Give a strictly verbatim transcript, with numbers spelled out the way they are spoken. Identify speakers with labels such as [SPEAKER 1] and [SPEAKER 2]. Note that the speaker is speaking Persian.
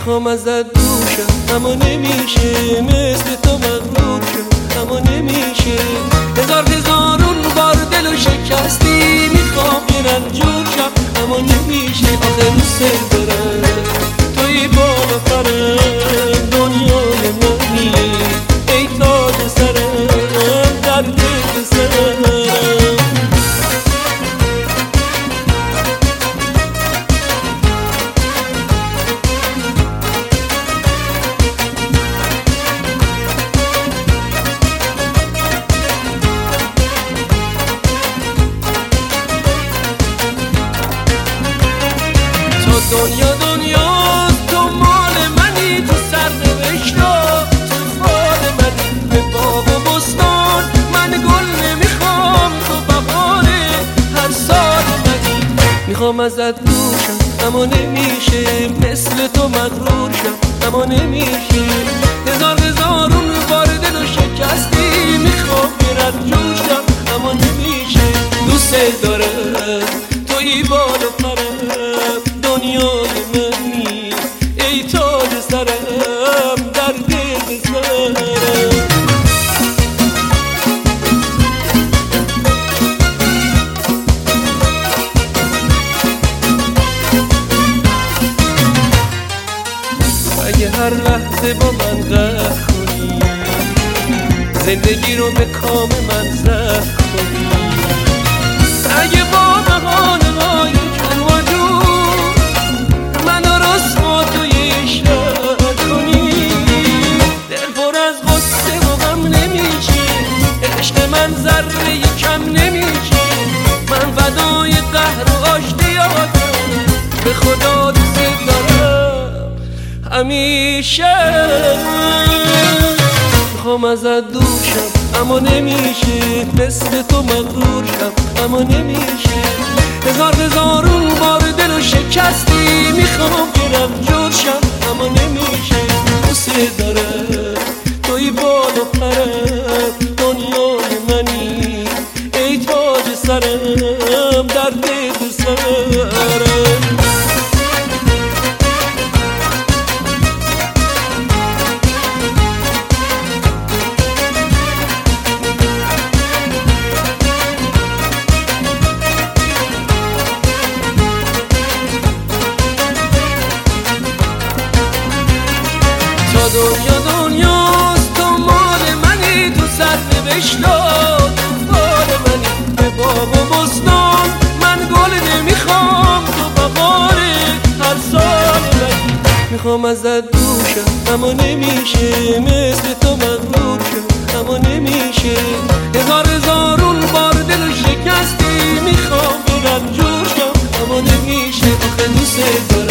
[SPEAKER 1] میخوام ازت دوشم اما نمیشه، مثل تو مغرور شم اما نمیشه. هزار هزارون بار دلو شکستی، میخوام یه رنجور شم اما نمیشه. آخه دوست دارم توی بالا پرم، دنیای منی ای تاج سرم، در دل سرم. دنیا دنیا تو مال منی، تو سرنوشتا تو فال منی. به باغ و بستان من گل نمیخوام، تو بهاره هر سال منی. میخوام ازت دوشم اما نمیشه، مثل تو مغرور شم اما نمیشه. هزار هزارون بار دلو شکستی، میخوام یه رنجور شم اما نمیشه. دوست دارم توی بال و پرم، دنیای منی ای تاج سرم، در دل سرم. اگه هر لحظه با من قهر کنی، زندگی رو به کام من زهر کنی. اگه با بهانه های جون و جون منو رسوا توی عشقت کنی، دل پر از غصه و غم نمیشه، عشق من ذره کم نمیشه. من فدای قهر و آشتیاتم، به خدا دوست دارم همیشه. میخوام ازت دوشم اما نمیشه، مثل تو مغرور شم اما نمیشه. هزار هزارون بار دلو شکستی، میخوام که رنجور شم اما نمیشه. دوست دارم توی بال و پرم، دنیای منی ای تاج سرم، در دل سرم. دنیا دنیاست تو مال منی، تو سرنوشتا تو فال منی. به باغ و بستان من گل نمیخوام، تو بهاره هر سال منی. میخوام ازت دوشم اما نمیشه، مثل تو مغرور شم اما نمیشه. هزار هزارون بار دلو شکستی، میخوام یه رنجور شم اما نمیشه. آخه دوست دارم